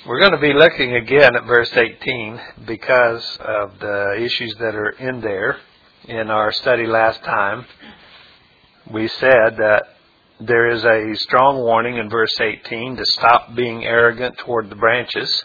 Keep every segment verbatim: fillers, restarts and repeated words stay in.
We're going to be looking again at verse eighteen because of the issues that are in there. In our study last time, we said that there is a strong warning in verse eighteen to stop being arrogant toward the branches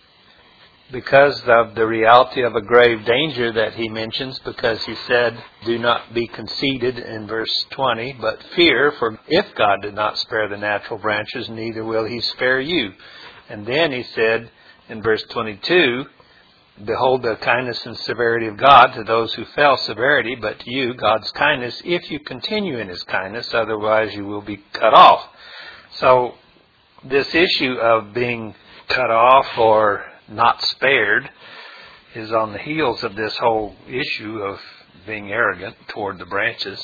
because of the reality of a grave danger that he mentions, because he said, do not be conceited in verse twenty, but fear, for if God did not spare the natural branches, neither will he spare you. And then he said in verse twenty-two, behold the kindness and severity of God to those who fell, severity, but to you, God's kindness, if you continue in his kindness, otherwise you will be cut off. So this issue of being cut off or not spared is on the heels of this whole issue of being arrogant toward the branches.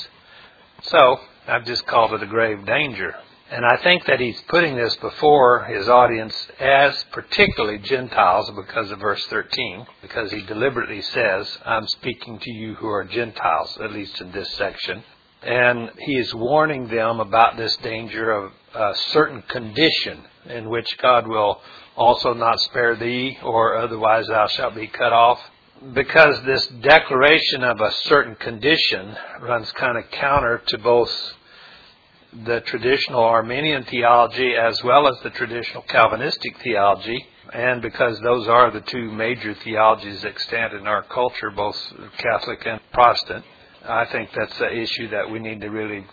So I've just called it a grave danger. And I think that he's putting this before his audience as particularly Gentiles because of verse thirteen, because he deliberately says, I'm speaking to you who are Gentiles, at least in this section. And he is warning them about this danger of a certain condition in which God will also not spare thee, or otherwise thou shalt be cut off. Because this declaration of a certain condition runs kind of counter to both the traditional Arminian theology as well as the traditional Calvinistic theology, and because those are the two major theologies extant in our culture, both Catholic and Protestant, I think that's an issue that we need to really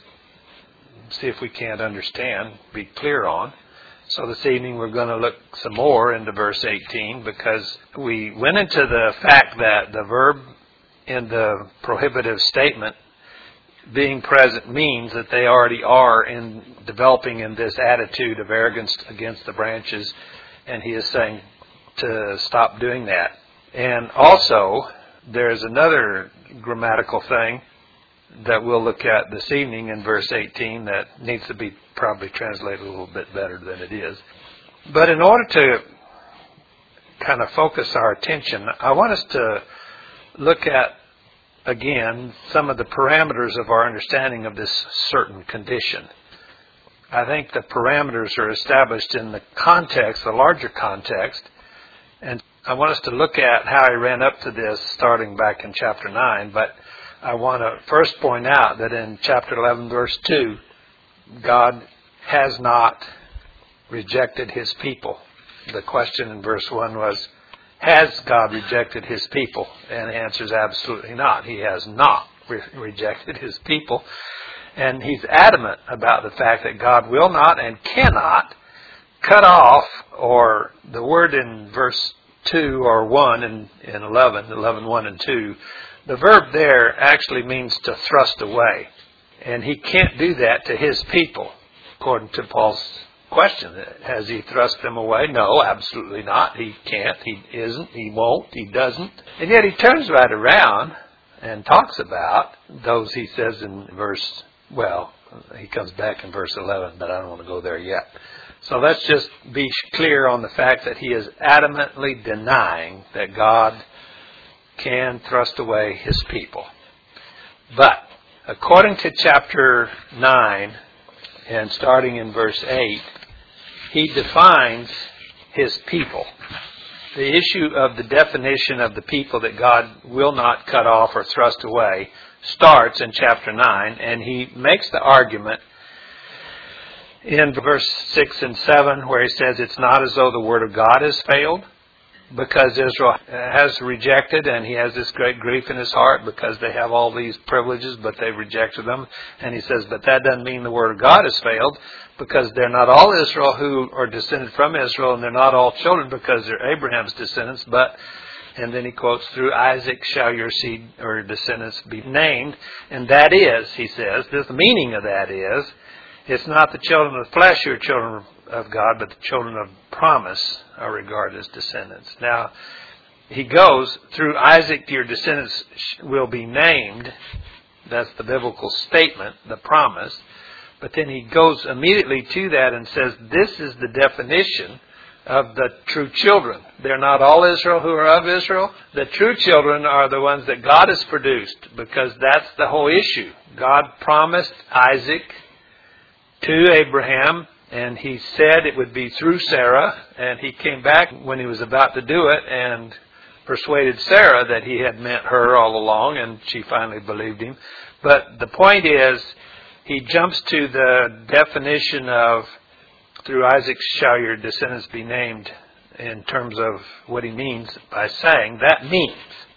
see if we can't understand, be clear on. So this evening we're going to look some more into verse eighteen, because we went into the fact that the verb in the prohibitive statement being present means that they already are in developing in this attitude of arrogance against the branches, and he is saying to stop doing that. And also, there's another grammatical thing that we'll look at this evening in verse eighteen that needs to be probably translated a little bit better than it is. But in order to kind of focus our attention, I want us to look at again some of the parameters of our understanding of this certain condition. I think the parameters are established in the context, the larger context, and I want us to look at how I ran up to this starting back in chapter nine, but I want to first point out that in chapter eleven, verse two, God has not rejected his people. The question in verse one was, has God rejected his people? And the answer is absolutely not. He has not re- rejected his people. And he's adamant about the fact that God will not and cannot cut off, or the word in verse two or one in, in eleven, eleven, one and two, the verb there actually means to thrust away. And he can't do that to his people, according to Paul's question. Has he thrust them away? No, absolutely not. He can't. He isn't. He won't. He doesn't. And yet he turns right around and talks about those, he says in verse, well, he comes back in verse eleven, but I don't want to go there yet. So let's just be clear on the fact that he is adamantly denying that God can thrust away his people. But according to chapter nine, and starting in verse eight, he defines his people. The issue of the definition of the people that God will not cut off or thrust away starts in chapter nine, and he makes the argument in verse six and seven where he says it's not as though the word of God has failed, because Israel has rejected, and he has this great grief in his heart because they have all these privileges, but they've rejected them. And he says, but that doesn't mean the word of God has failed, because they're not all Israel who are descended from Israel, and they're not all children because they're Abraham's descendants. But, and then he quotes, through Isaac shall your seed or descendants be named. And that is, he says, the meaning of that is, it's not the children of the flesh who are children of God, but the children of promise are regarded as descendants. Now, he goes, through Isaac your descendants will be named. That's the biblical statement, the promise. But then he goes immediately to that and says, this is the definition of the true children. They're not all Israel who are of Israel. The true children are the ones that God has produced, because that's the whole issue. God promised Isaac to Abraham And he said it would be through Sarah, and he came back when he was about to do it and persuaded Sarah that he had meant her all along, and she finally believed him. But the point is, he jumps to the definition of, through Isaac shall your descendants be named, in terms of what he means by saying, that means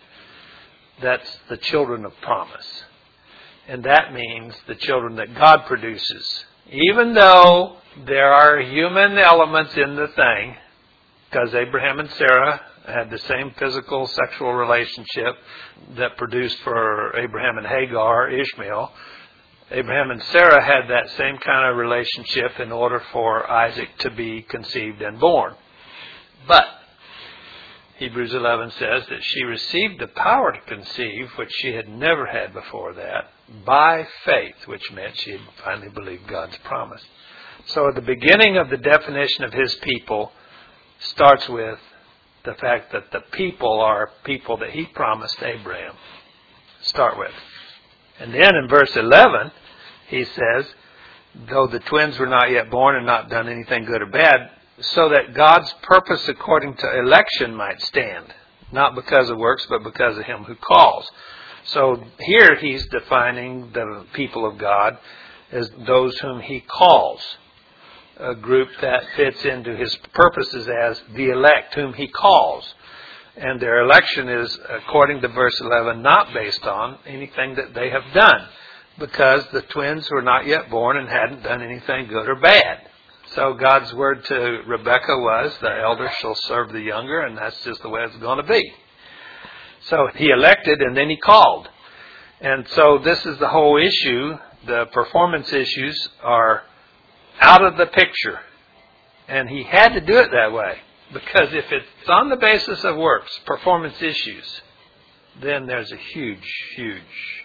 that's the children of promise. And that means the children that God produces. Even though there are human elements in the thing, because Abraham and Sarah had the same physical sexual relationship that produced for Abraham and Hagar, Ishmael. Abraham and Sarah had that same kind of relationship in order for Isaac to be conceived and born. But Hebrews eleven says that she received the power to conceive, which she had never had before that, by faith, which meant she had finally believed God's promise. So at the beginning of the definition of his people starts with the fact that the people are people that he promised Abraham. Start with. And then in verse eleven, he says, though the twins were not yet born and not done anything good or bad, so that God's purpose according to election might stand, not because of works, but because of him who calls. So here he's defining the people of God as those whom he calls, a group that fits into his purposes as the elect whom he calls. And their election is, according to verse eleven, not based on anything that they have done, because the twins were not yet born and hadn't done anything good or bad. So God's word to Rebekah was, the elder shall serve the younger, and that's just the way it's going to be. So he elected and then he called. And so this is the whole issue. The performance issues are out of the picture. And he had to do it that way. Because if it's on the basis of works, performance issues, then there's a huge, huge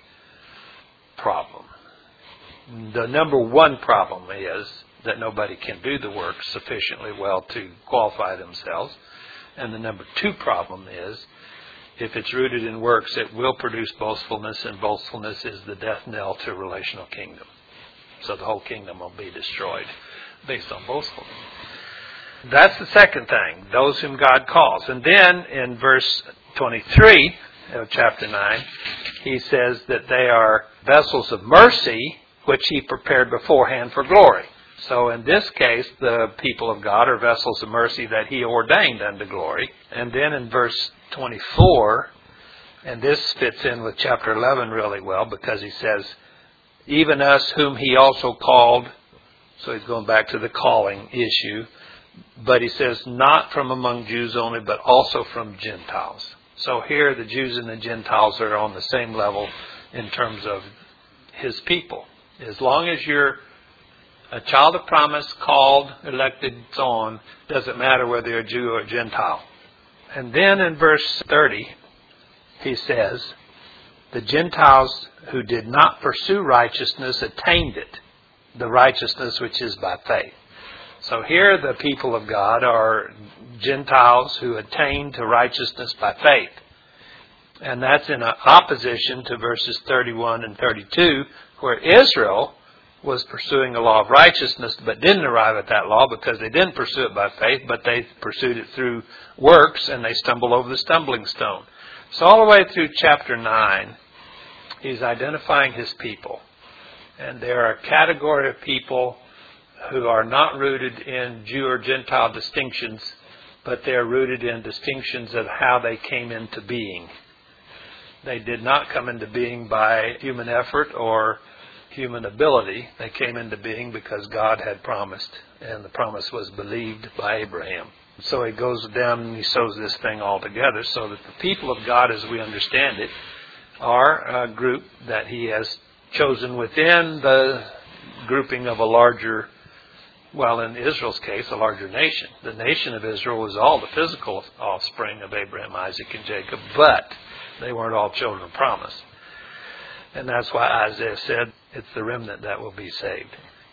problem. The number one problem is that nobody can do the work sufficiently well to qualify themselves. And the number two problem is, if it's rooted in works, it will produce boastfulness, and boastfulness is the death knell to a relational kingdom. So the whole kingdom will be destroyed based on boastfulness. That's the second thing, those whom God calls. And then in verse twenty-three of chapter nine, he says that they are vessels of mercy, which he prepared beforehand for glory. So in this case, the people of God are vessels of mercy that he ordained unto glory. And then in verse twenty-four, and this fits in with chapter eleven really well, because he says, even us whom he also called, so he's going back to the calling issue, but he says, not from among Jews only, but also from Gentiles. So here the Jews and the Gentiles are on the same level in terms of his people. As long as you're a child of promise, called, elected, so on, doesn't matter whether you're a Jew or a Gentile. And then in verse thirty, he says, the Gentiles who did not pursue righteousness attained it, the righteousness which is by faith. So here the people of God are Gentiles who attain to righteousness by faith. And that's in opposition to verses thirty-one and thirty-two, where Israel was pursuing a law of righteousness but didn't arrive at that law because they didn't pursue it by faith, but they pursued it through works, and they stumbled over the stumbling stone. So all the way through chapter nine, he's identifying his people. And there are a category of people who are not rooted in Jew or Gentile distinctions, but they are rooted in distinctions of how they came into being. They did not come into being by human effort or human ability. They came into being because God had promised, and the promise was believed by Abraham. So he goes down and he sews this thing all together so that the people of God, as we understand it, are a group that he has chosen within the grouping of a larger, well, in Israel's case, a larger nation. The nation of Israel was all the physical offspring of Abraham, Isaac, and Jacob, but they weren't all children of promise. And that's why Isaiah said it's the remnant that will be saved.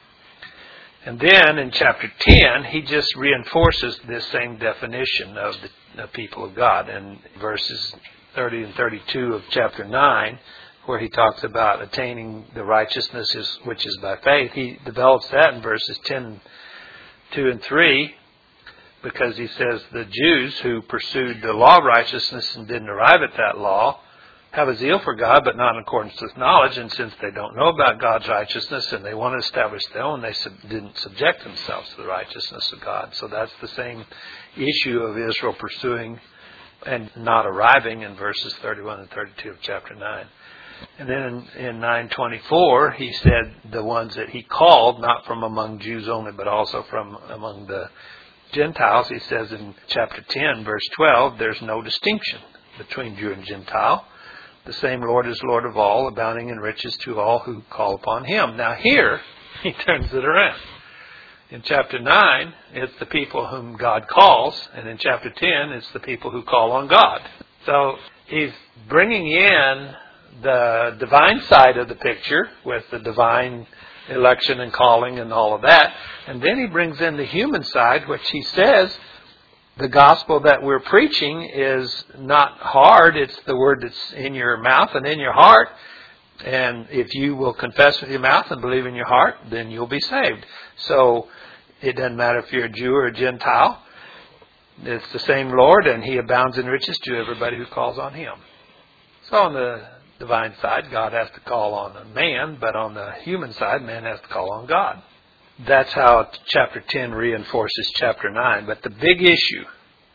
And then in chapter ten, he just reinforces this same definition of the, the people of God. In verses thirty and thirty-two of chapter nine, where he talks about attaining the righteousness which is by faith, he develops that in verses ten two and three, because he says the Jews who pursued the law of righteousness and didn't arrive at that law have a zeal for God, but not in accordance with knowledge. And since they don't know about God's righteousness and they want to establish their own, they sub- didn't subject themselves to the righteousness of God. So that's the same issue of Israel pursuing and not arriving in verses thirty-one and thirty-two of chapter nine. And then in, in nine twenty-four, he said the ones that he called, not from among Jews only, but also from among the Gentiles. He says in chapter ten, verse twelve, there's no distinction between Jew and Gentile. The same Lord is Lord of all, abounding in riches to all who call upon him. Now here, he turns it around. In chapter nine, it's the people whom God calls, and in chapter ten, it's the people who call on God. So he's bringing in the divine side of the picture with the divine election and calling and all of that. And then he brings in the human side, which he says the gospel that we're preaching is not hard. It's the word that's in your mouth and in your heart. And if you will confess with your mouth and believe in your heart, then you'll be saved. So it doesn't matter if you're a Jew or a Gentile. It's the same Lord, and he abounds in riches to everybody who calls on him. So on the divine side, God has to call on a man, but on the human side, man has to call on God. That's how chapter ten reinforces chapter nine. But the big issue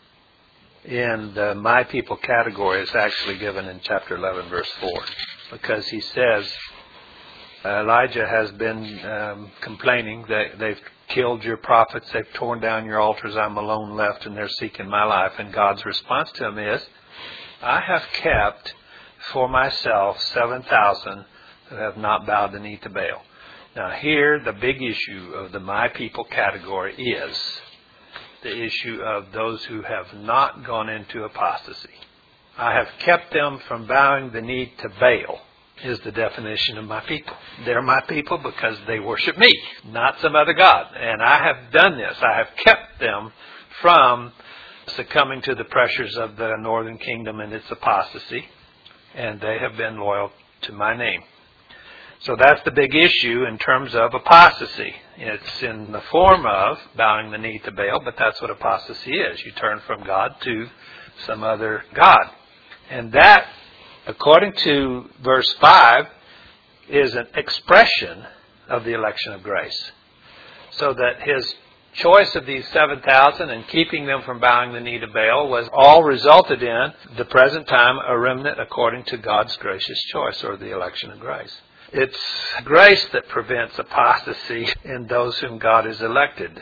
in the my people category is actually given in chapter eleven, verse four. Because he says, Elijah has been um, complaining that they've killed your prophets, they've torn down your altars, I'm alone left, and they're seeking my life. And God's response to him is, I have kept for myself seven thousand who have not bowed the knee to Baal. Now here, the big issue of the my people category is the issue of those who have not gone into apostasy. I have kept them from bowing the knee to Baal, is the definition of my people. They're my people because they worship me, not some other god. And I have done this. I have kept them from succumbing to the pressures of the northern kingdom and its apostasy, and they have been loyal to my name. So that's the big issue in terms of apostasy. It's in the form of bowing the knee to Baal, but that's what apostasy is. You turn from God to some other god. And that, according to verse five, is an expression of the election of grace. So that his choice of these seven thousand and keeping them from bowing the knee to Baal was all resulted in the present time a remnant according to God's gracious choice, or the election of grace. It's grace that prevents apostasy in those whom God has elected.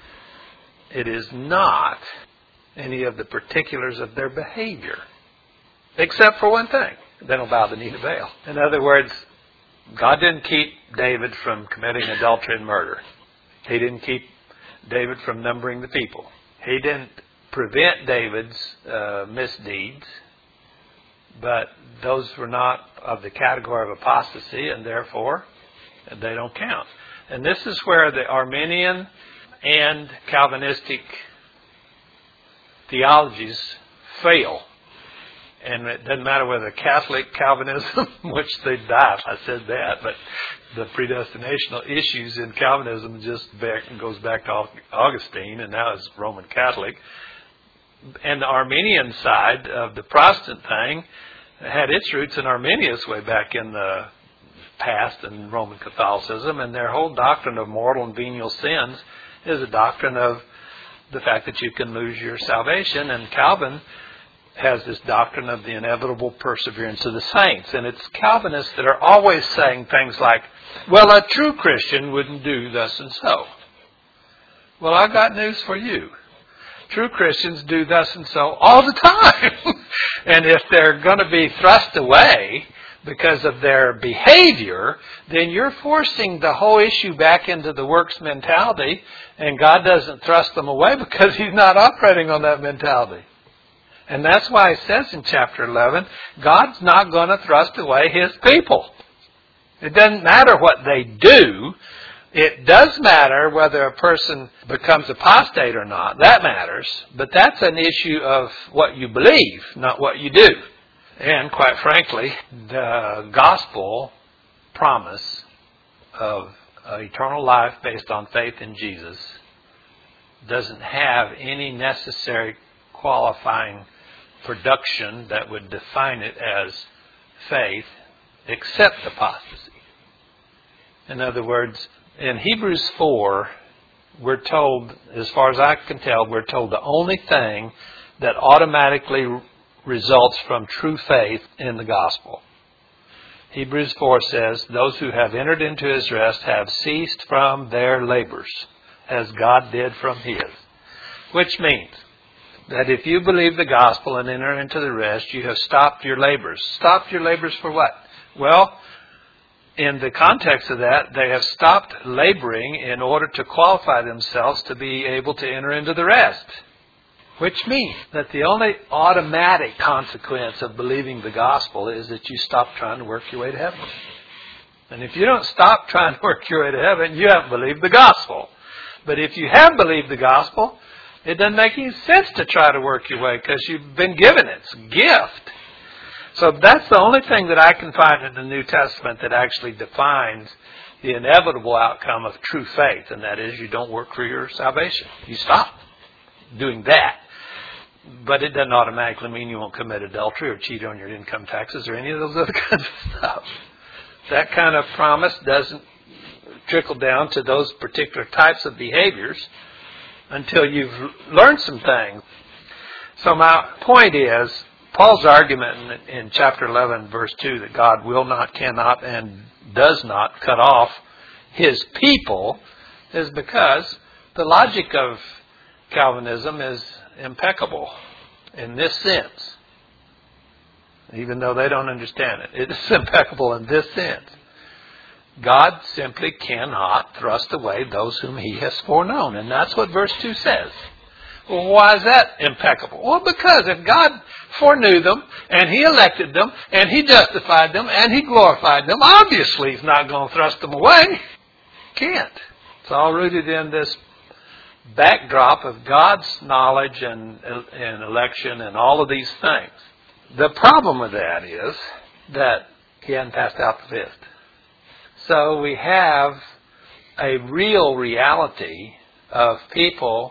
It is not any of the particulars of their behavior, except for one thing. They don't bow the knee to Baal. In other words, God didn't keep David from committing adultery and murder. He didn't keep David from numbering the people. He didn't prevent David's uh, misdeeds, but those were not of the category of apostasy, and therefore they don't count. And this is where the Arminian and Calvinistic theologies fail. And it doesn't matter whether Catholic Calvinism, which they die if I said that, but the predestinational issues in Calvinism just back, goes back to Augustine, and now it's Roman Catholic. And the Arminian side of the Protestant thing had its roots in Arminius way back in the past in Roman Catholicism, and their whole doctrine of mortal and venial sins is a doctrine of the fact that you can lose your salvation. And Calvin has this doctrine of the inevitable perseverance of the saints. And it's Calvinists that are always saying things like, well, a true Christian wouldn't do thus and so. Well, I got news for you. True Christians do thus and so all the time. And if they're going to be thrust away because of their behavior, then you're forcing the whole issue back into the works mentality, and God doesn't thrust them away because He's not operating on that mentality. And that's why it says in chapter eleven, God's not going to thrust away His people. It doesn't matter what they do. It does matter whether a person becomes apostate or not. That matters. But that's an issue of what you believe, not what you do. And quite frankly, the gospel promise of eternal life based on faith in Jesus doesn't have any necessary qualifying production that would define it as faith except apostasy. In other words, in Hebrews four, we're told, as far as I can tell, we're told the only thing that automatically results from true faith in the gospel. Hebrews four says, those who have entered into his rest have ceased from their labors, as God did from his. Which means that if you believe the gospel and enter into the rest, you have stopped your labors. Stopped your labors for what? Well, in the context of that, they have stopped laboring in order to qualify themselves to be able to enter into the rest. Which means that the only automatic consequence of believing the gospel is that you stop trying to work your way to heaven. And if you don't stop trying to work your way to heaven, you haven't believed the gospel. But if you have believed the gospel, it doesn't make any sense to try to work your way because you've been given it. It's a gift. So that's the only thing that I can find in the New Testament that actually defines the inevitable outcome of true faith, and that is you don't work for your salvation. You stop doing that. But it doesn't automatically mean you won't commit adultery or cheat on your income taxes or any of those other kinds of stuff. That kind of promise doesn't trickle down to those particular types of behaviors until you've learned some things. So my point is, Paul's argument in, in chapter eleven, verse two, that God will not, cannot, and does not cut off his people is because the logic of Calvinism is impeccable in this sense. Even though they don't understand it. It is impeccable in this sense. God simply cannot thrust away those whom he has foreknown. And that's what verse two says. Well, why is that impeccable? Well, because if God foreknew them, and he elected them, and he justified them, and he glorified them, obviously he's not going to thrust them away. Can't. It's all rooted in this backdrop of God's knowledge and, and election and all of these things. The problem with that is that he hadn't passed out the fifth. So we have a real reality of people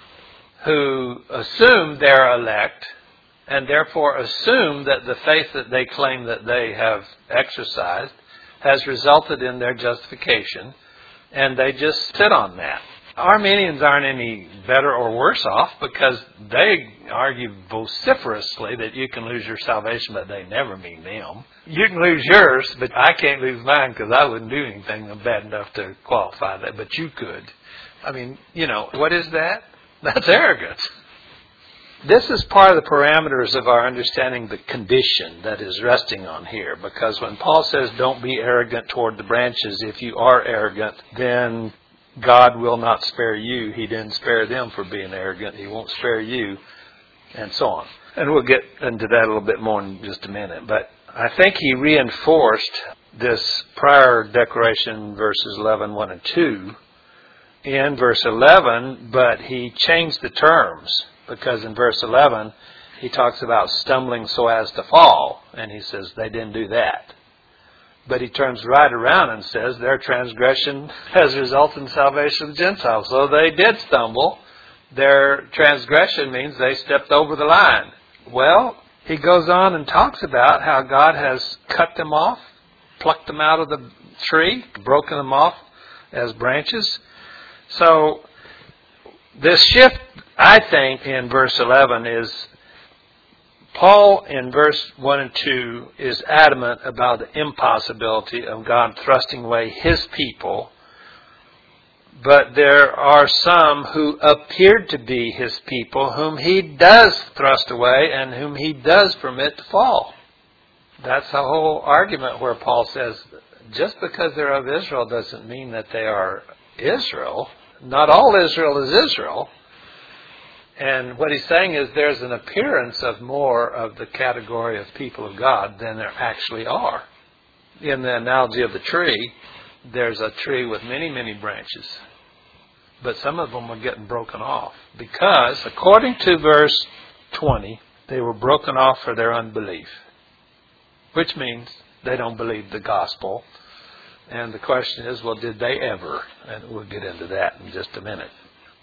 who assume they're elect and therefore assume that the faith that they claim that they have exercised has resulted in their justification, and they just sit on that. Arminians aren't any better or worse off because they argue vociferously that you can lose your salvation, but they never mean them. You can lose yours, but I can't lose mine because I wouldn't do anything bad enough to qualify that, but you could. I mean, you know, what is that? That's arrogance. This is part of the parameters of our understanding the condition that is resting on here, because when Paul says don't be arrogant toward the branches, if you are arrogant, then God will not spare you. He didn't spare them for being arrogant. He won't spare you, and so on. And we'll get into that a little bit more in just a minute. But I think he reinforced this prior declaration, verses eleven, one and two, in verse eleven, but he changed the terms, because in verse eleven, he talks about stumbling so as to fall, and he says they didn't do that. But he turns right around and says their transgression has resulted in salvation of the Gentiles. So they did stumble. Their transgression means they stepped over the line. Well, he goes on and talks about how God has cut them off, plucked them out of the tree, broken them off as branches. So this shift, I think, in verse eleven is Paul in verse one and two is adamant about the impossibility of God thrusting away his people, but there are some who appeared to be his people whom he does thrust away and whom he does permit to fall. That's the whole argument where Paul says just because they're of Israel doesn't mean that they are Israel. Not all Israel is Israel. And what he's saying is there's an appearance of more of the category of people of God than there actually are. In the analogy of the tree, there's a tree with many, many branches. But some of them are getting broken off. Because, according to verse twenty, they were broken off for their unbelief. Which means they don't believe the gospel. And the question is, well, did they ever? And we'll get into that in just a minute.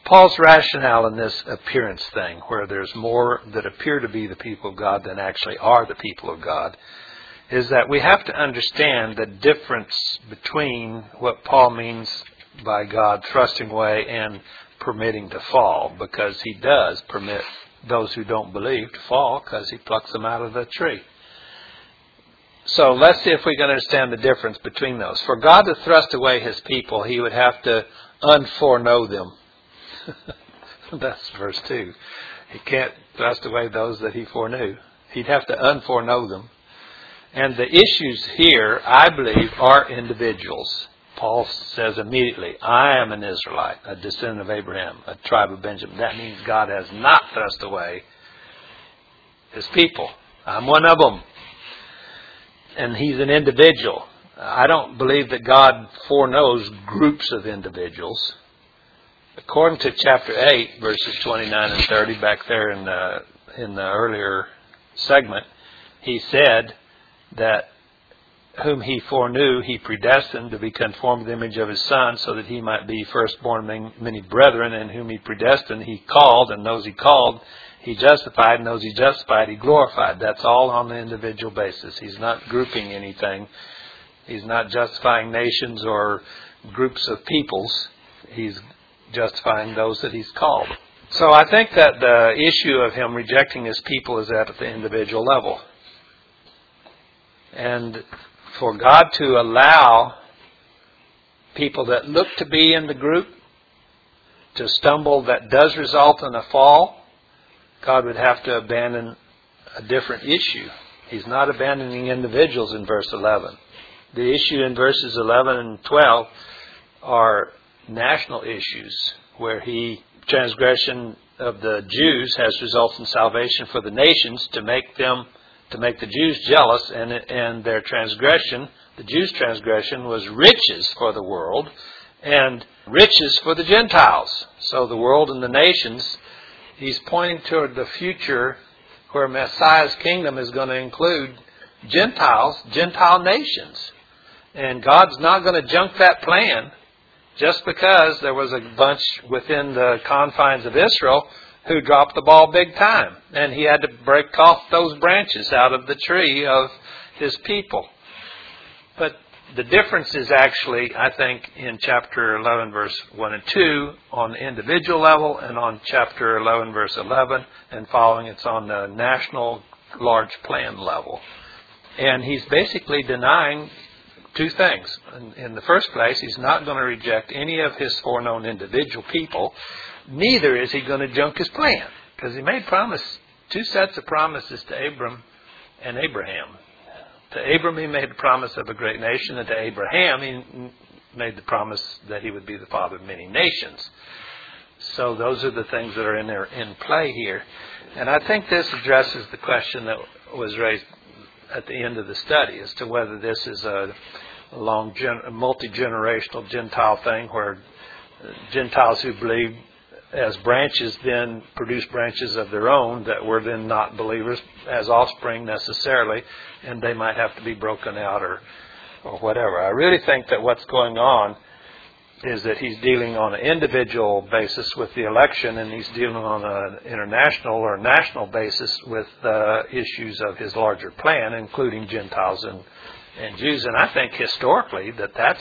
Paul's rationale in this appearance thing, where there's more that appear to be the people of God than actually are the people of God, is that we have to understand the difference between what Paul means by God thrusting away and permitting to fall, because he does permit those who don't believe to fall because he plucks them out of the tree. So let's see if we can understand the difference between those. For God to thrust away his people, he would have to unforeknow them. That's verse two. He can't thrust away those that he foreknew. He'd have to unforeknow them. And the issues here, I believe, are individuals. Paul says immediately, I am an Israelite, a descendant of Abraham, a tribe of Benjamin. That means God has not thrust away his people. I'm one of them. And he's an individual. I don't believe that God foreknows groups of individuals. According to chapter eight, verses twenty-nine and thirty, back there in the, in the earlier segment, he said that whom he foreknew, he predestined to be conformed to the image of his Son, so that he might be firstborn among many brethren, and whom he predestined, he called, and those he called, he justified, and those he justified, he glorified. That's all on the individual basis. He's not grouping anything. He's not justifying nations or groups of peoples. He's justifying those that he's called. So I think that the issue of him rejecting his people is at the individual level. And for God to allow people that look to be in the group to stumble that does result in a fall, God would have to abandon a different issue. He's not abandoning individuals in verse eleven. The issue in verses eleven and twelve are national issues, where he, transgression of the Jews has resulted in salvation for the nations to make them to make the Jews jealous, and and their transgression, the Jews' transgression, was riches for the world and riches for the Gentiles. So the world and the nations, he's pointing toward the future where Messiah's kingdom is going to include Gentiles, Gentile nations. And God's not going to junk that plan just because there was a bunch within the confines of Israel who dropped the ball big time. And he had to break off those branches out of the tree of his people. But the difference is actually, I think, in chapter eleven, verse one and two, on the individual level, and on chapter eleven, verse eleven, and following, it's on the national large plan level. And he's basically denying two things. In, in the first place, he's not going to reject any of his foreknown individual people. Neither is he going to junk his plan, because he made promise, two sets of promises to Abram and Abraham. To Abram, he made the promise of a great nation, and to Abraham, he made the promise that he would be the father of many nations. So those are the things that are in there in play here. And I think this addresses the question that was raised at the end of the study as to whether this is a long, a multi-generational Gentile thing, where Gentiles who believe as branches then produce branches of their own that were then not believers as offspring necessarily, and they might have to be broken out or or whatever. I really think that what's going on is that he's dealing on an individual basis with the election, and he's dealing on an international or national basis with uh, issues of his larger plan, including Gentiles and, and Jews. And I think historically that that's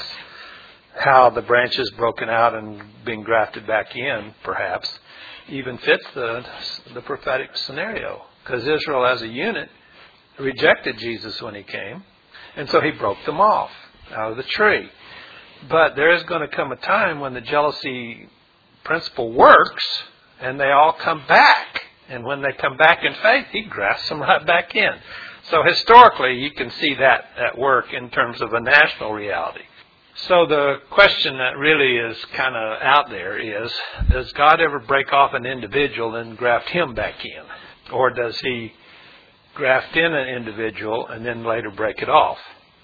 how the branches broken out and being grafted back in, perhaps, even fits the the prophetic scenario. Because Israel as a unit rejected Jesus when he came, and so he broke them off out of the tree. But there is going to come a time when the jealousy principle works, and they all come back. And when they come back in faith, he grafts them right back in. So historically, you can see that at work in terms of a national reality. So the question that really is kind of out there is, does God ever break off an individual and graft him back in? Or does he graft in an individual and then later break it off?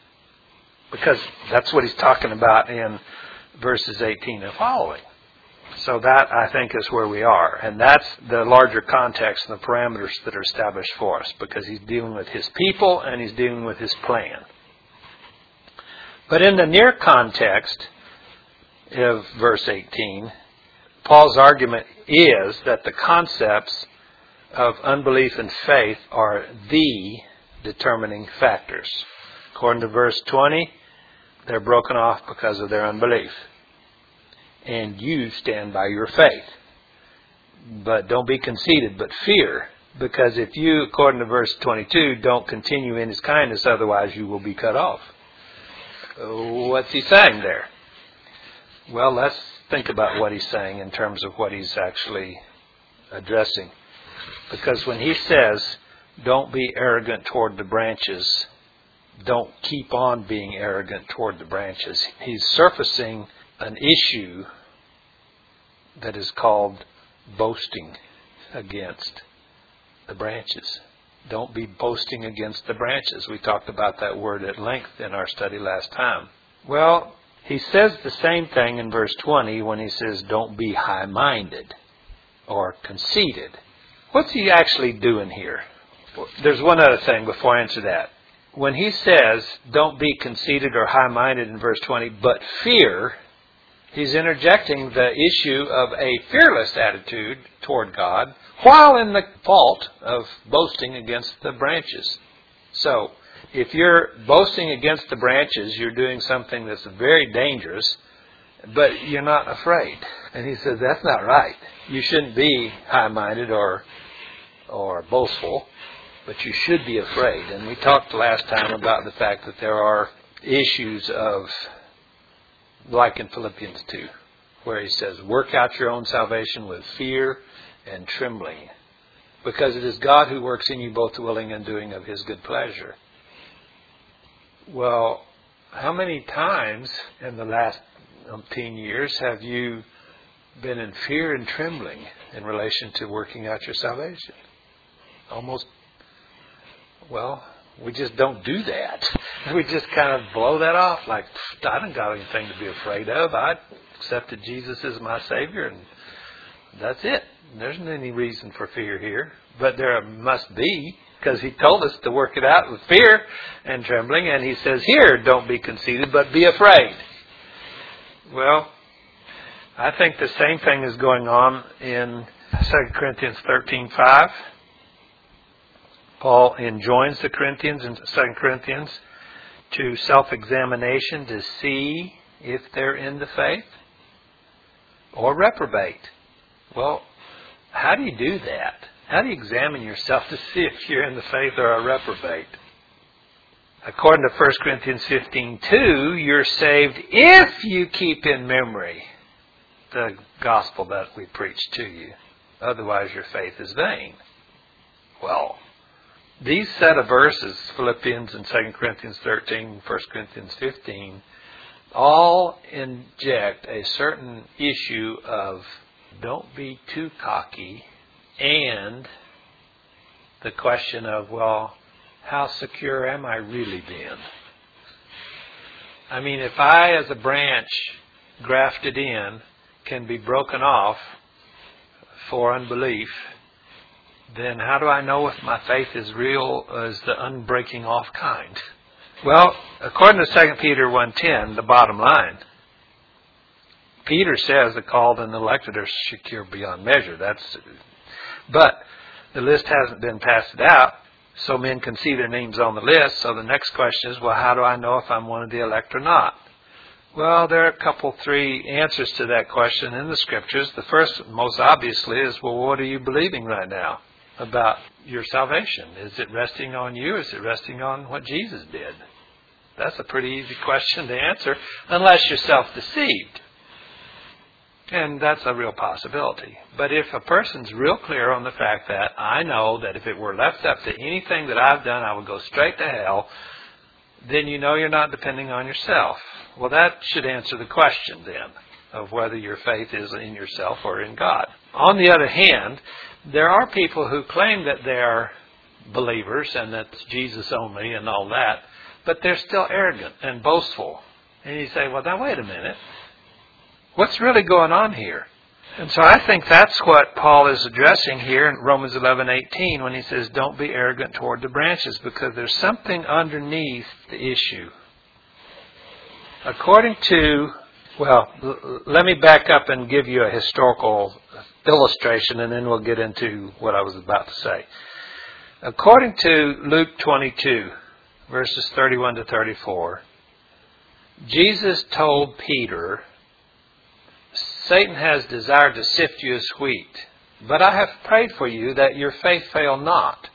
Because that's what he's talking about in verses eighteen and following. So that, I think, is where we are. And that's the larger context and the parameters that are established for us, because he's dealing with his people and he's dealing with his plan. But in the near context of verse eighteen, Paul's argument is that the concepts of unbelief and faith are the determining factors. According to verse twenty, they're broken off because of their unbelief. And you stand by your faith. But don't be conceited, but fear. Because if you, according to verse twenty-two, don't continue in His kindness, otherwise you will be cut off. What's he saying there? Well, let's think about what he's saying in terms of what he's actually addressing. Because when he says, don't be arrogant toward the branches, don't keep on being arrogant toward the branches, he's surfacing an issue that is called boasting against the branches. Don't be boasting against the branches. We talked about that word at length in our study last time. Well, he says the same thing in verse twenty when he says, don't be high-minded or conceited. What's he actually doing here? There's one other thing before I answer that. When he says, don't be conceited or high-minded in verse twenty, but fear, he's interjecting the issue of a fearless attitude toward God, while in the fault of boasting against the branches. So, if you're boasting against the branches, you're doing something that's very dangerous, but you're not afraid. And he says, that's not right. You shouldn't be high-minded or or boastful, but you should be afraid. And we talked last time about the fact that there are issues of, like in Philippians two, where he says, work out your own salvation with fear and trembling, because it is God who works in you both willing and doing of His good pleasure. Well, how many times in the last umpteen years have you been in fear and trembling in relation to working out your salvation? Almost, well, we just don't do that. We just kind of blow that off like, I don't got anything to be afraid of. I accepted Jesus as my Savior, and that's it. There isn't any reason for fear here. But there must be, because He told us to work it out with fear and trembling. And He says here, don't be conceited, but be afraid. Well, I think the same thing is going on in Second Corinthians thirteen five. Paul enjoins the Corinthians in Second Corinthians to self-examination to see if they're in the faith or reprobate. Well, how do you do that? How do you examine yourself to see if you're in the faith or a reprobate? According to First Corinthians fifteen two, you're saved if you keep in memory the gospel that we preached to you. Otherwise, your faith is vain. Well, these set of verses, Philippians and Second Corinthians thirteen, First Corinthians fifteen, all inject a certain issue of don't be too cocky, and the question of, well, how secure am I really being? I mean, if I, as a branch grafted in, can be broken off for unbelief, then how do I know if my faith is real as the unbreaking off kind? Well, according to Second Peter one ten, the bottom line, Peter says the called and elected are secure beyond measure. That's, but the list hasn't been passed out, so men can see their names on the list. So the next question is, well, how do I know if I'm one of the elect or not? Well, there are a couple, three answers to that question in the Scriptures. The first, most obviously, is, well, what are you believing right now about your salvation? Is it resting on you, or is it resting on what Jesus did? That's a pretty easy question to answer, unless you're self-deceived. And that's a real possibility. But if a person's real clear on the fact that I know that if it were left up to anything that I've done, I would go straight to hell, then you know you're not depending on yourself. Well, that should answer the question then of whether your faith is in yourself or in God. On the other hand, there are people who claim that they are believers and that's Jesus only and all that, but they're still arrogant and boastful. And you say, well, now wait a minute. What's really going on here? And so I think that's what Paul is addressing here in Romans eleven eighteen when he says, don't be arrogant toward the branches, because there's something underneath the issue. According to Well, l- let me back up and give you a historical illustration, and then we'll get into what I was about to say. According to Luke twenty-two, verses thirty-one to thirty-four, Jesus told Peter, Satan has desired to sift you as wheat, but I have prayed for you that your faith fail not.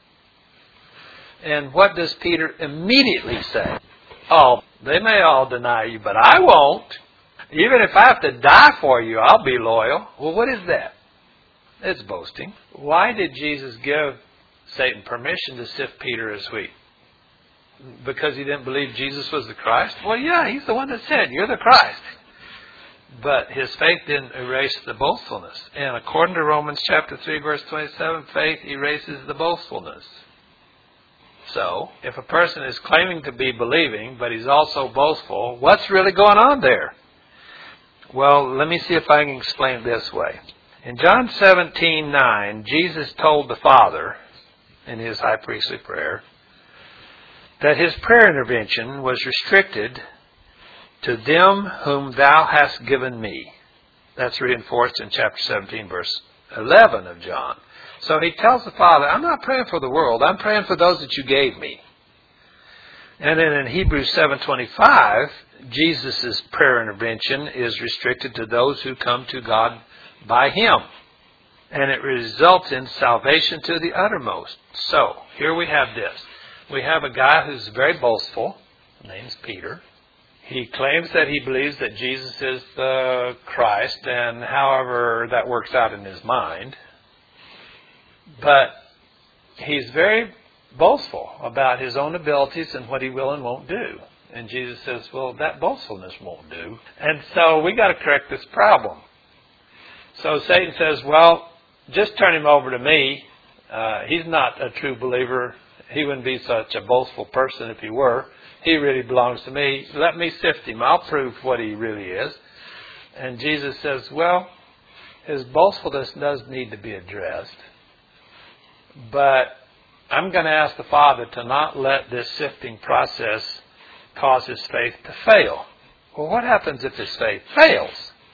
And what does Peter immediately say? Oh, they may all deny you, but I won't. Even if I have to die for you, I'll be loyal. Well, what is that? It's boasting. Why did Jesus give Satan permission to sift Peter as wheat? Because he didn't believe Jesus was the Christ? Well, yeah, he's the one that said, you're the Christ. But his faith didn't erase the boastfulness. And according to Romans chapter three, verse twenty-seven, faith erases the boastfulness. So, if a person is claiming to be believing, but he's also boastful, what's really going on there? Well, let me see if I can explain it this way. In John seventeen nine, Jesus told the Father, in his high priestly prayer, that his prayer intervention was restricted to them whom thou hast given me. That's reinforced in chapter seventeen, verse eleven of John. So he tells the Father, I'm not praying for the world, I'm praying for those that you gave me. And then in Hebrews seven twenty-five, Jesus' prayer intervention is restricted to those who come to God by him. And it results in salvation to the uttermost. So, here we have this. We have a guy who's very boastful. His name's Peter. He claims that he believes that Jesus is the Christ, and however that works out in his mind. But he's very boastful about his own abilities and what he will and won't do. And Jesus says, well, that boastfulness won't do. And so we got to correct this problem. So Satan says, well, just turn him over to me. Uh, he's not a true believer. He wouldn't be such a boastful person if he were. He really belongs to me. Let me sift him. I'll prove what he really is. And Jesus says, well, his boastfulness does need to be addressed. But I'm going to ask the Father to not let this sifting process cause his faith to fail. Well, what happens if his faith fails?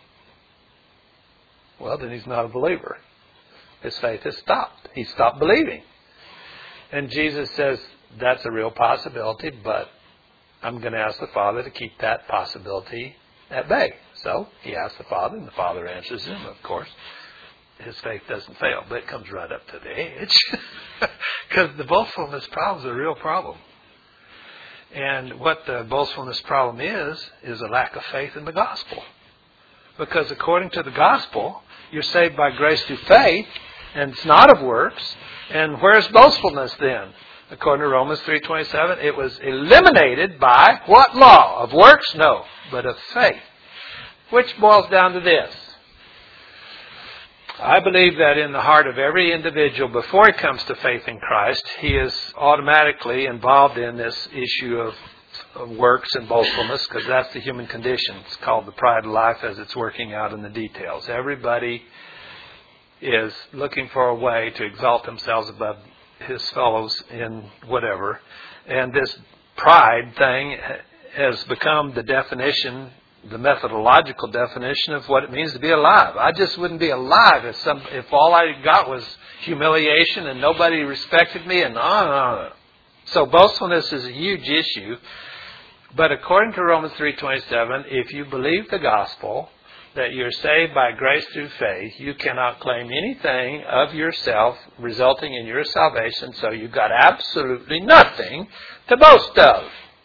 Well, then he's not a believer. His faith has stopped. He stopped believing. And Jesus says, that's a real possibility, but I'm going to ask the Father to keep that possibility at bay. So he asks the Father, and the Father answers him, of course. His faith doesn't fail, but it comes right up to the edge. Because the boastfulness problem is a real problem. And what the boastfulness problem is, is a lack of faith in the gospel. Because according to the gospel, you're saved by grace through faith, and it's not of works. And where's boastfulness then? According to Romans three twenty-seven, it was eliminated by what law? Of works? No, but of faith. Which boils down to this. I believe that in the heart of every individual, before he comes to faith in Christ, he is automatically involved in this issue of, of works and boastfulness, because that's the human condition. It's called the pride of life as it's working out in the details. Everybody is looking for a way to exalt themselves above his fellows in whatever. And this pride thing has become the definition, the methodological definition of what it means to be alive. I just wouldn't be alive if some if all I got was humiliation and nobody respected me and on and on. So boastfulness is a huge issue. But according to Romans three twenty-seven, if you believe the gospel, that you're saved by grace through faith, you cannot claim anything of yourself resulting in your salvation, so you've got absolutely nothing to boast of.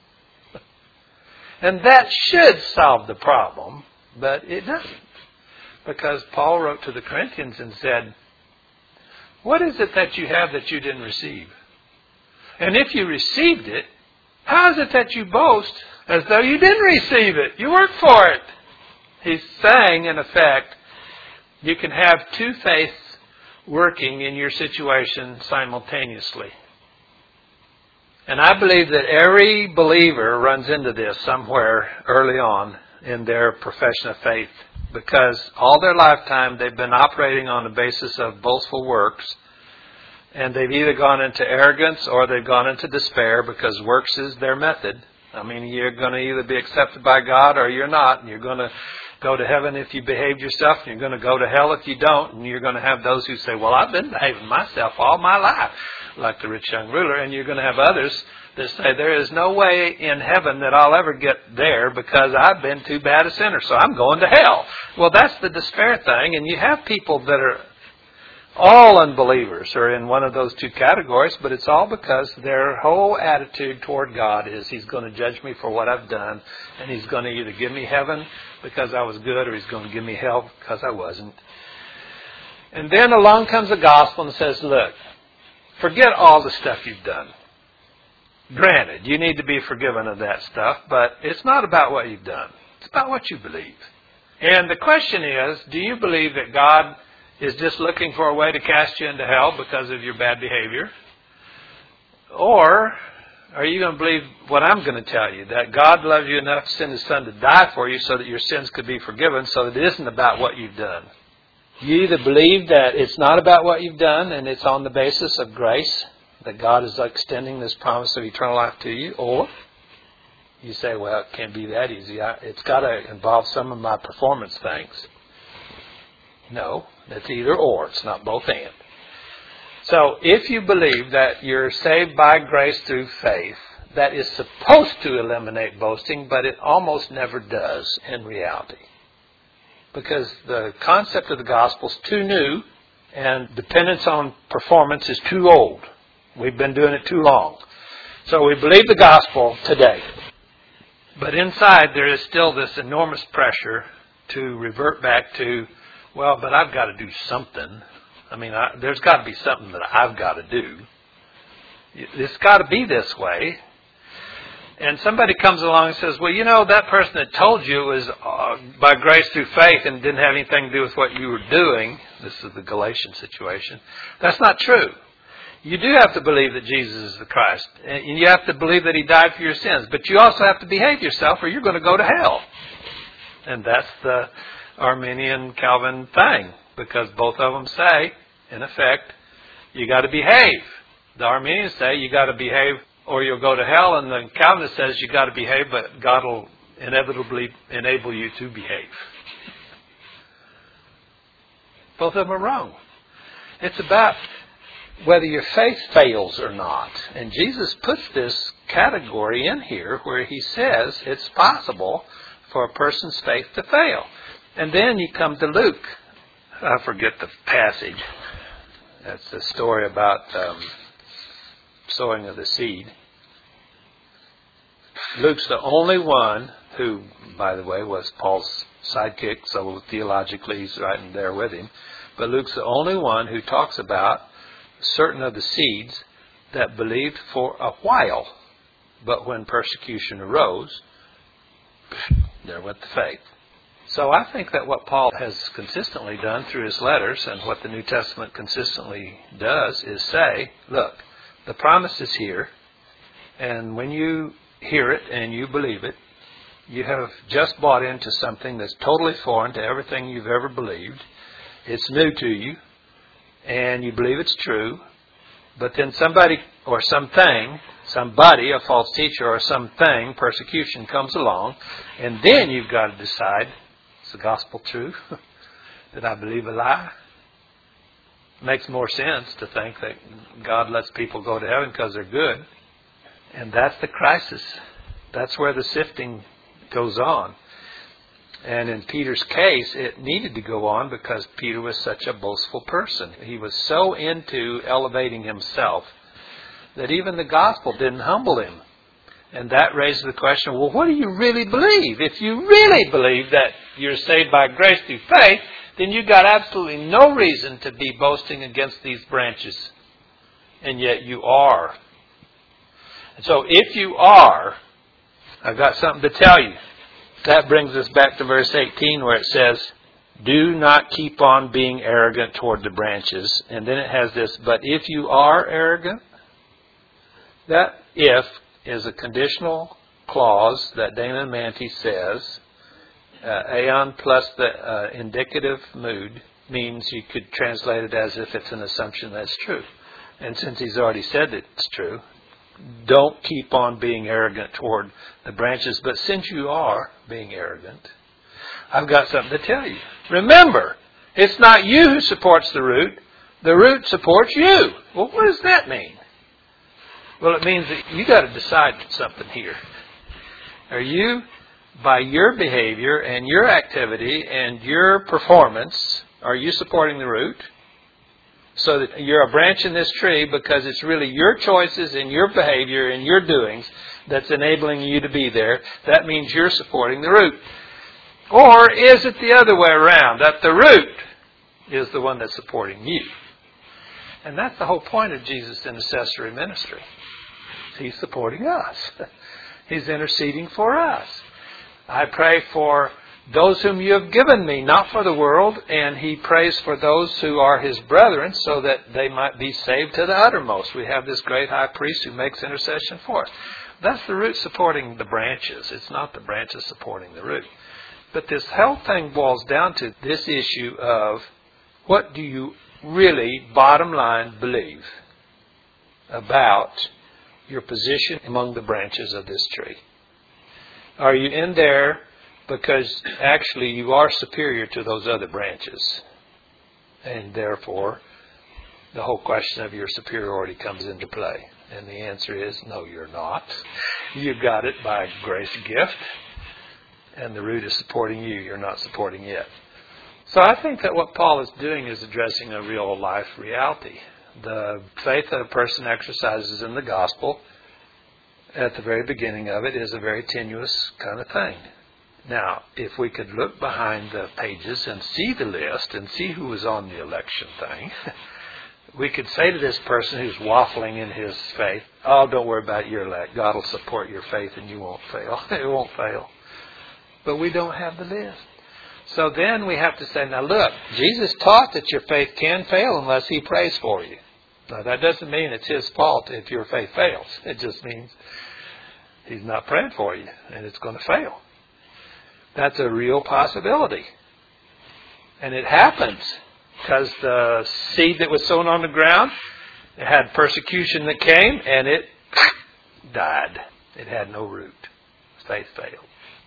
And that should solve the problem, but it doesn't. Because Paul wrote to the Corinthians and said, what is it that you have that you didn't receive? And if you received it, how is it that you boast as though you didn't receive it? You worked for it. He's saying, in effect, you can have two faiths working in your situation simultaneously. And I believe that every believer runs into this somewhere early on in their profession of faith, because all their lifetime they've been operating on the basis of boastful works, and they've either gone into arrogance or they've gone into despair because works is their method. I mean, you're going to either be accepted by God or you're not. And you're going to go to heaven if you behaved yourself. And you're going to go to hell if you don't. And you're going to have those who say, well, I've been behaving myself all my life, like the rich young ruler. And you're going to have others that say, there is no way in heaven that I'll ever get there because I've been too bad a sinner, so I'm going to hell. Well, that's the despair thing. And you have people that are all unbelievers are in one of those two categories, but it's all because their whole attitude toward God is He's going to judge me for what I've done, and He's going to either give me heaven because I was good or He's going to give me hell because I wasn't. And then along comes the gospel and says, look, forget all the stuff you've done. Granted, you need to be forgiven of that stuff, but it's not about what you've done. It's about what you believe. And the question is, do you believe that God is just looking for a way to cast you into hell because of your bad behavior? Or are you going to believe what I'm going to tell you, that God loves you enough to send His Son to die for you so that your sins could be forgiven, so that it isn't about what you've done? You either believe that it's not about what you've done and it's on the basis of grace, that God is extending this promise of eternal life to you, or you say, well, it can't be that easy. I, it's got to involve some of my performance things. No, it's either or. It's not both and. So if you believe that you're saved by grace through faith, that is supposed to eliminate boasting, but it almost never does in reality. Because the concept of the gospel is too new, and dependence on performance is too old. We've been doing it too long. So we believe the gospel today. But inside there is still this enormous pressure to revert back to, well, but I've got to do something. I mean, I, there's got to be something that I've got to do. It's got to be this way. And somebody comes along and says, well, you know, that person that told you was uh, by grace through faith and didn't have anything to do with what you were doing. This is the Galatian situation. That's not true. You do have to believe that Jesus is the Christ. And you have to believe that He died for your sins. But you also have to behave yourself or you're going to go to hell. And that's the Arminian Calvin thing. Because both of them say, in effect, you got to behave. The Arminians say you got to behave or you'll go to hell. And the Calvinist says you got to behave, but God will inevitably enable you to behave. Both of them are wrong. It's about whether your faith fails or not. And Jesus puts this category in here where He says it's possible for a person's faith to fail. And then you come to Luke. I forget the passage. That's the story about um, sowing of the seed. Luke's the only one who, by the way, was Paul's sidekick, so theologically he's right in there with him. But Luke's the only one who talks about certain of the seeds that believed for a while, but when persecution arose, there went the faith. So I think that what Paul has consistently done through his letters and what the New Testament consistently does is say, look, the promise is here, and when you hear it and you believe it, you have just bought into something that's totally foreign to everything you've ever believed. It's new to you, and you believe it's true, but then somebody or something, somebody, a false teacher or something, persecution comes along, and then you've got to decide, is the gospel true? Did I believe a lie? It makes more sense to think that God lets people go to heaven because they're good. And that's the crisis. That's where the sifting goes on. And in Peter's case, it needed to go on because Peter was such a boastful person. He was so into elevating himself that even the gospel didn't humble him. And that raises the question, well, what do you really believe? If you really believe that you're saved by grace through faith, then you've got absolutely no reason to be boasting against these branches. And yet you are. And so if you are, I've got something to tell you. That brings us back to verse eighteen where it says, do not keep on being arrogant toward the branches. And then it has this, but if you are arrogant, that if is a conditional clause that Damon Manty says, uh, aeon plus the uh, indicative mood means you could translate it as if it's an assumption that's true. And since he's already said that it's true, don't keep on being arrogant toward the branches. But since you are being arrogant, I've got something to tell you. Remember, it's not you who supports the root. The root supports you. Well, what does that mean? Well, it means that you got to decide something here. Are you, by your behavior and your activity and your performance, are you supporting the root? So that you're a branch in this tree because it's really your choices and your behavior and your doings that's enabling you to be there. That means you're supporting the root. Or is it the other way around, that the root is the one that's supporting you? And that's the whole point of Jesus' intercessory ministry. He's supporting us. He's interceding for us. I pray for those whom you have given me, not for the world. And He prays for those who are His brethren so that they might be saved to the uttermost. We have this great high priest who makes intercession for us. That's the root supporting the branches. It's not the branches supporting the root. But this whole thing boils down to this issue of what do you really, bottom line, believe about your position among the branches of this tree? Are you in there because actually you are superior to those other branches? And therefore, the whole question of your superiority comes into play. And the answer is, no, you're not. You got it by grace gift. And the root is supporting you. You're not supporting it. So I think that what Paul is doing is addressing a real life reality. The faith that a person exercises in the gospel at the very beginning of it is a very tenuous kind of thing. Now, if we could look behind the pages and see the list and see who was on the election thing, we could say to this person who's waffling in his faith, oh, don't worry about your elect. God will support your faith and you won't fail. It won't fail. But we don't have the list. So then we have to say, now look, Jesus taught that your faith can fail unless He prays for you. Now that doesn't mean it's His fault if your faith fails. It just means He's not praying for you and it's going to fail. That's a real possibility. And it happens because the seed that was sown on the ground, it had persecution that came and it died. It had no root. Faith failed.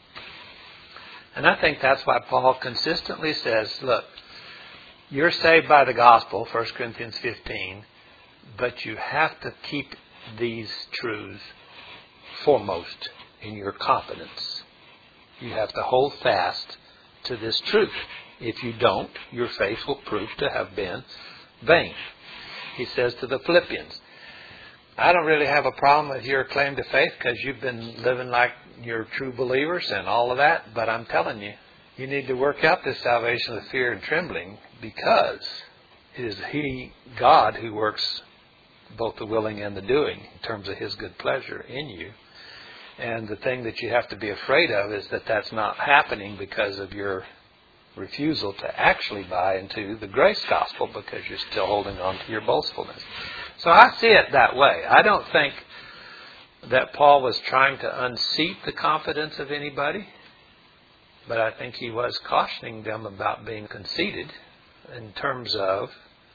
And I think that's why Paul consistently says, look, you're saved by the gospel, First Corinthians fifteen, but you have to keep these truths foremost in your confidence. You have to hold fast to this truth. If you don't, your faith will prove to have been vain. He says to the Philippians, I don't really have a problem with your claim to faith because you've been living like you're true believers and all of that. But I'm telling you, you need to work out this salvation with fear and trembling because it is He, God, who works both the willing and the doing in terms of His good pleasure in you. And the thing that you have to be afraid of is that that's not happening because of your refusal to actually buy into the grace gospel because you're still holding on to your boastfulness. So I see it that way. I don't think that Paul was trying to unseat the confidence of anybody, but I think he was cautioning them about being conceited in terms of,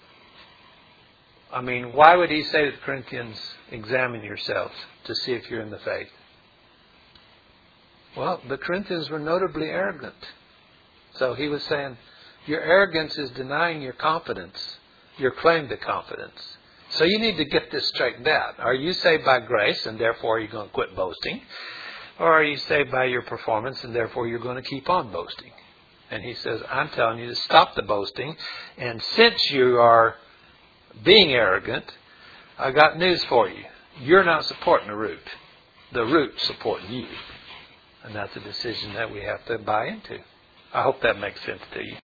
I mean, why would he say to the Corinthians, examine yourselves to see if you're in the faith? Well, the Corinthians were notably arrogant. So he was saying, your arrogance is denying your confidence, your claim to confidence. So you need to get this straightened out. Are you saved by grace and therefore you're going to quit boasting? Or are you saved by your performance and therefore you're going to keep on boasting? And he says, I'm telling you to stop the boasting. And since you are being arrogant, I got news for you. You're not supporting the root. The root's supporting you. And that's a decision that we have to buy into. I hope that makes sense to you.